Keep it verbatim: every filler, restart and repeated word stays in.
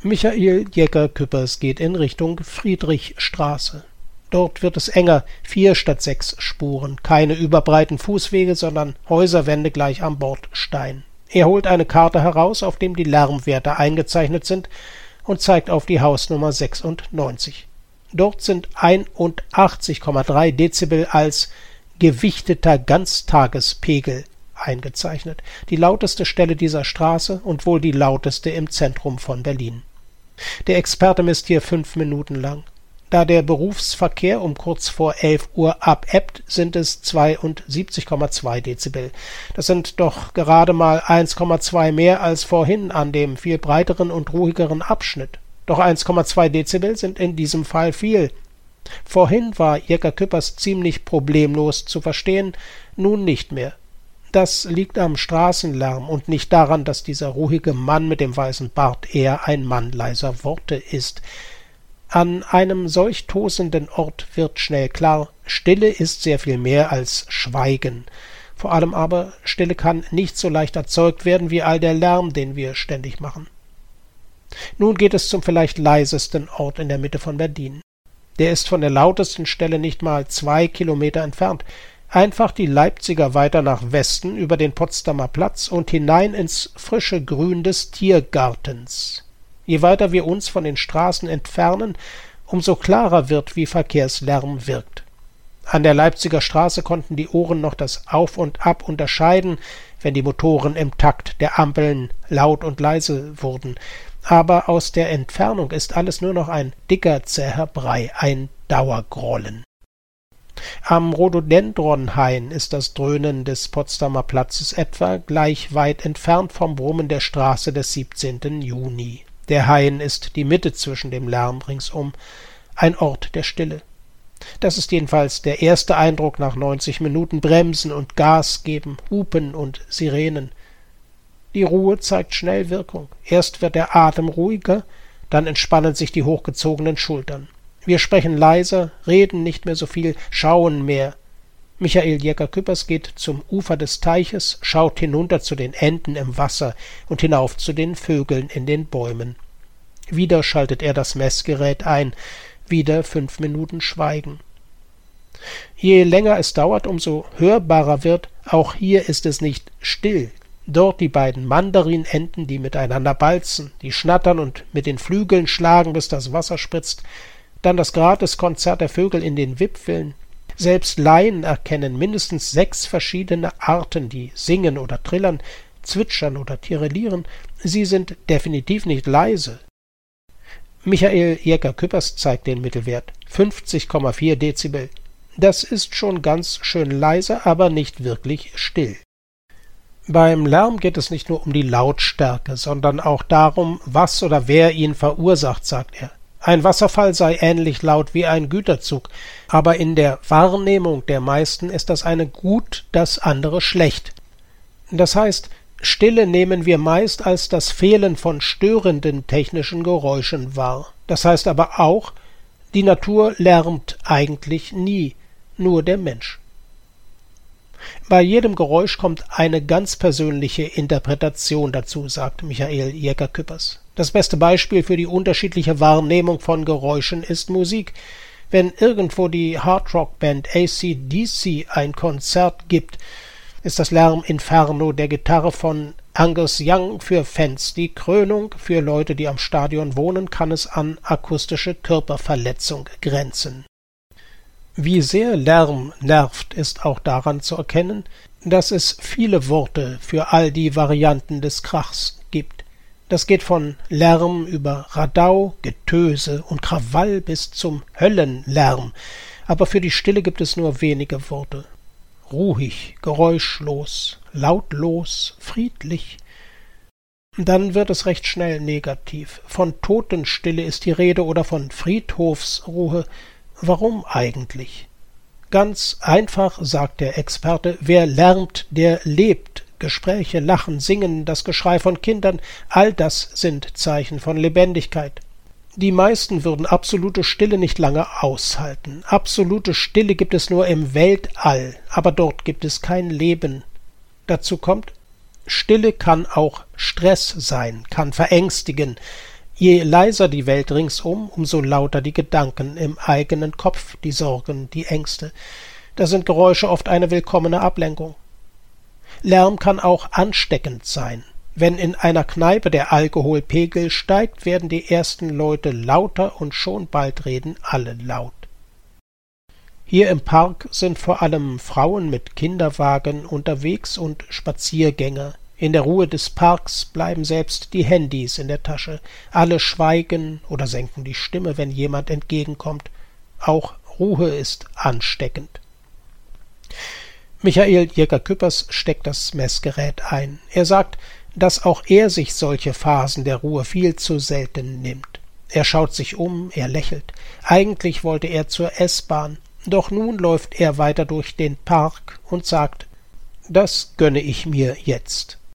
Michael Jäger-Küppers geht in Richtung Friedrichstraße. Dort wird es enger, vier statt sechs Spuren, keine überbreiten Fußwege, sondern Häuserwände gleich am Bordstein. Er holt eine Karte heraus, auf dem die Lärmwerte eingezeichnet sind, und zeigt auf die Hausnummer sechsundneunzig. Dort sind einundachtzig Komma drei Dezibel als gewichteter Ganztagespegel eingezeichnet, die lauteste Stelle dieser Straße und wohl die lauteste im Zentrum von Berlin. Der Experte misst hier fünf Minuten lang. Da der Berufsverkehr um kurz vor elf Uhr abebbt, sind es zweiundsiebzig Komma zwei Dezibel. Das sind doch gerade mal eins Komma zwei mehr als vorhin an dem viel breiteren und ruhigeren Abschnitt. Doch eins Komma zwei Dezibel sind in diesem Fall viel. Vorhin war Jäger-Küppers ziemlich problemlos zu verstehen, nun nicht mehr. Das liegt am Straßenlärm und nicht daran, dass dieser ruhige Mann mit dem weißen Bart eher ein Mann leiser Worte ist. An einem solch tosenden Ort wird schnell klar, Stille ist sehr viel mehr als Schweigen. Vor allem aber, Stille kann nicht so leicht erzeugt werden wie all der Lärm, den wir ständig machen. Nun geht es zum vielleicht leisesten Ort in der Mitte von Berlin. Der ist von der lautesten Stelle nicht mal zwei Kilometer entfernt. Einfach die Leipziger weiter nach Westen über den Potsdamer Platz und hinein ins frische Grün des Tiergartens. Je weiter wir uns von den Straßen entfernen, umso klarer wird, wie Verkehrslärm wirkt. An der Leipziger Straße konnten die Ohren noch das Auf und Ab unterscheiden, wenn die Motoren im Takt der Ampeln laut und leise wurden. Aber aus der Entfernung ist alles nur noch ein dicker, zäher Brei, ein Dauergrollen. Am Rhododendronhain ist das Dröhnen des Potsdamer Platzes etwa gleich weit entfernt vom Brummen der Straße des siebzehnten Juni. Der Hain ist die Mitte zwischen dem Lärm ringsum, ein Ort der Stille. Das ist jedenfalls der erste Eindruck nach neunzig Minuten Bremsen und Gas geben, Hupen und Sirenen. Die Ruhe zeigt schnell Wirkung. Erst wird der Atem ruhiger, dann entspannen sich die hochgezogenen Schultern. Wir sprechen leiser, reden nicht mehr so viel, schauen mehr. Michael Jäger-Küppers geht zum Ufer des Teiches, schaut hinunter zu den Enten im Wasser und hinauf zu den Vögeln in den Bäumen. Wieder schaltet er das Messgerät ein, wieder fünf Minuten Schweigen. Je länger es dauert, umso hörbarer wird, auch hier ist es nicht still. Dort die beiden Mandarinenten, die miteinander balzen, die schnattern und mit den Flügeln schlagen, bis das Wasser spritzt, dann das Gratiskonzert der Vögel in den Wipfeln. Selbst Laien erkennen mindestens sechs verschiedene Arten, die singen oder trillern, zwitschern oder tirelieren. Sie sind definitiv nicht leise. Michael Jäger-Küppers zeigt den Mittelwert, fünfzig Komma vier Dezibel. Das ist schon ganz schön leise, aber nicht wirklich still. Beim Lärm geht es nicht nur um die Lautstärke, sondern auch darum, was oder wer ihn verursacht, sagt er. Ein Wasserfall sei ähnlich laut wie ein Güterzug, aber in der Wahrnehmung der meisten ist das eine gut, das andere schlecht. Das heißt, Stille nehmen wir meist als das Fehlen von störenden technischen Geräuschen wahr. Das heißt aber auch, die Natur lärmt eigentlich nie, nur der Mensch. Bei jedem Geräusch kommt eine ganz persönliche Interpretation dazu, sagt Michael Jäger-Küppers. Das beste Beispiel für die unterschiedliche Wahrnehmung von Geräuschen ist Musik. Wenn irgendwo die Hardrock-Band A C D C ein Konzert gibt, ist das Lärminferno der Gitarre von Angus Young für Fans die Krönung. Für Leute, die am Stadion wohnen, kann es an akustische Körperverletzung grenzen. Wie sehr Lärm nervt, ist auch daran zu erkennen, dass es viele Worte für all die Varianten des Krachs gibt. Das geht von Lärm über Radau, Getöse und Krawall bis zum Höllenlärm, aber für die Stille gibt es nur wenige Worte. Ruhig, geräuschlos, lautlos, friedlich. Dann wird es recht schnell negativ. Von Totenstille ist die Rede oder von Friedhofsruhe. Warum eigentlich? Ganz einfach, sagt der Experte, wer lärmt, der lebt. Gespräche, Lachen, Singen, das Geschrei von Kindern, all das sind Zeichen von Lebendigkeit. Die meisten würden absolute Stille nicht lange aushalten. Absolute Stille gibt es nur im Weltall, aber dort gibt es kein Leben. Dazu kommt, Stille kann auch Stress sein, kann verängstigen. Je leiser die Welt ringsum, umso lauter die Gedanken im eigenen Kopf, die Sorgen, die Ängste. Da sind Geräusche oft eine willkommene Ablenkung. Lärm kann auch ansteckend sein. Wenn in einer Kneipe der Alkoholpegel steigt, werden die ersten Leute lauter und schon bald reden alle laut. Hier im Park sind vor allem Frauen mit Kinderwagen unterwegs und Spaziergänger. In der Ruhe des Parks bleiben selbst die Handys in der Tasche. Alle schweigen oder senken die Stimme, wenn jemand entgegenkommt. Auch Ruhe ist ansteckend. Michael Jäger-Küppers steckt das Messgerät ein. Er sagt, dass auch er sich solche Phasen der Ruhe viel zu selten nimmt. Er schaut sich um, er lächelt. Eigentlich wollte er zur S-Bahn, doch nun läuft er weiter durch den Park und sagt, das gönne ich mir jetzt.